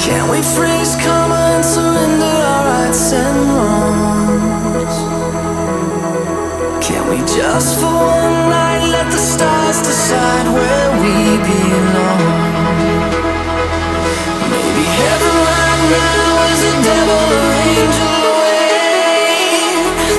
Can we freeze, come and surrender our rights and wrongs? Can we just for one night let the stars decide where we belong?